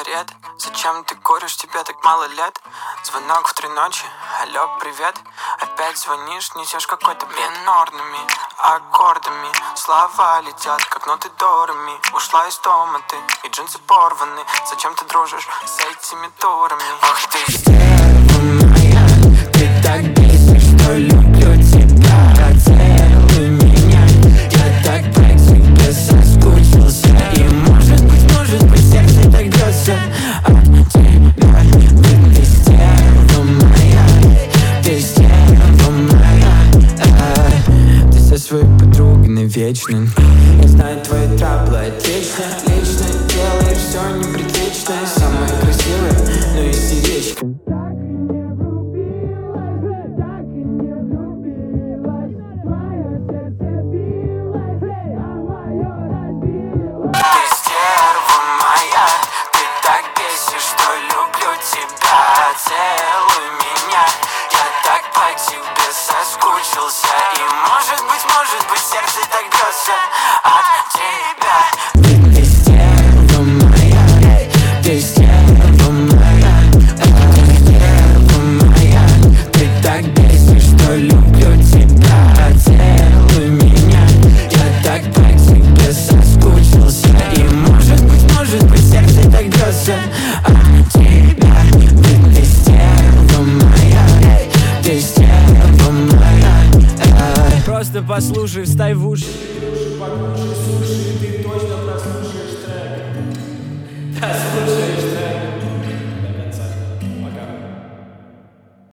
сигарет. Зачем ты куришь, тебе так мало лет? Звонок в 3 ночи, алло, привет. Опять звонишь, несешь какой-то бред. Минорными аккордами слова летят, как ноты дорами. Ушла из дома ты, и джинсы порваны. Зачем ты дружишь с этими турами? Ох ты стерва моя, ты так бесишь, что люблю тебя. Целуй меня, я так по тебе соскучился. И может быть сердце так бьется от тебя. Ты стерва моя, ты стерва моя. Ты со своей подругой навечно. Я знаю, твои траблы отлично. Лично делаешь все неприлично. Самая красивая, но истеричка. Целуй меня, я так по тебе соскучился. И может быть сердце так бьется от тебя. Ты стерва моя, ты стерва моя, стерва моя. Ты так бесишь, что люблю тебя. Целуй меня, я так по тебе соскучился. И может быть сердце так бьется от тебя. Ты стерва моя. Просто послушай, встай в уши.